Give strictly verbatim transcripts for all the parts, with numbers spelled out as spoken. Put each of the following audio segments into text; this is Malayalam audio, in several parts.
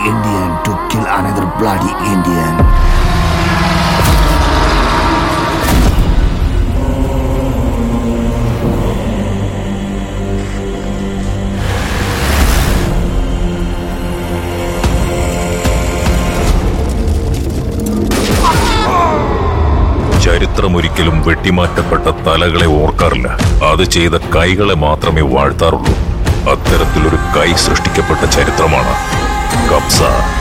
Indian to kill another bloody Indian. ചരിത്രമൊരിക്കലും വെട്ടിമാറ്റപ്പെട്ട തലകളെ ഓർക്കാറില്ല. അത് ചെയ്ത കൈകളെ മാത്രമേ വാഴ്ത്താറുള്ളൂ. അത്തരത്തിലൊരു കൈ സൃഷ്ടിക്കപ്പെട്ട ചരിത്രമാണ് കബ്സ.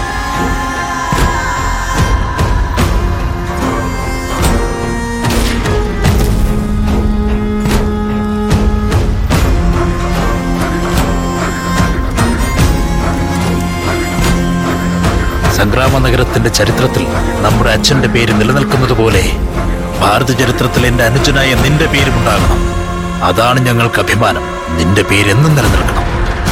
സംഗ്രാമ നഗരത്തിന്റെ ചരിത്രത്തിൽ നമ്മുടെ അച്ഛന്റെ പേര് നിലനിൽക്കുന്നത് പോലെ ഭാരത ചരിത്രത്തിൽ എന്റെ അനുജനായ നിന്റെ പേരുമുണ്ടാകണം. അതാണ് ഞങ്ങൾക്ക് അഭിമാനം. നിന്റെ പേരെന്നും നിലനിൽക്കണം.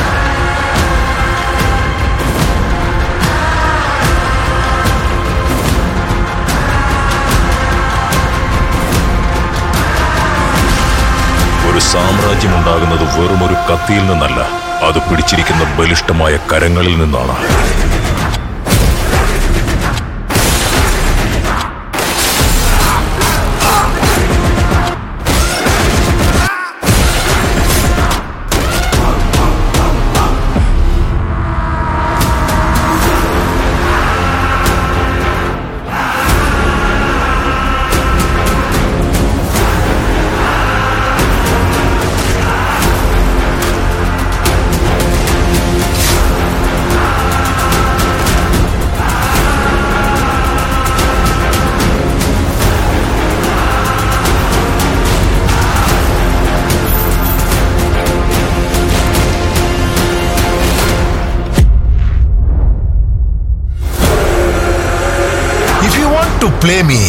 ഒരു സാമ്രാജ്യം ഉണ്ടാകുന്നത് വെറുമൊരു കത്തിയിൽ നിന്നല്ല, അത് പിടിച്ചിരിക്കുന്ന ബലിഷ്ഠമായ കരങ്ങളിൽ നിന്നാണ്. To play me,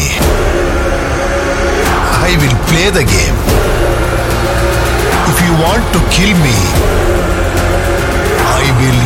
I will play the game. If you want to kill me, I will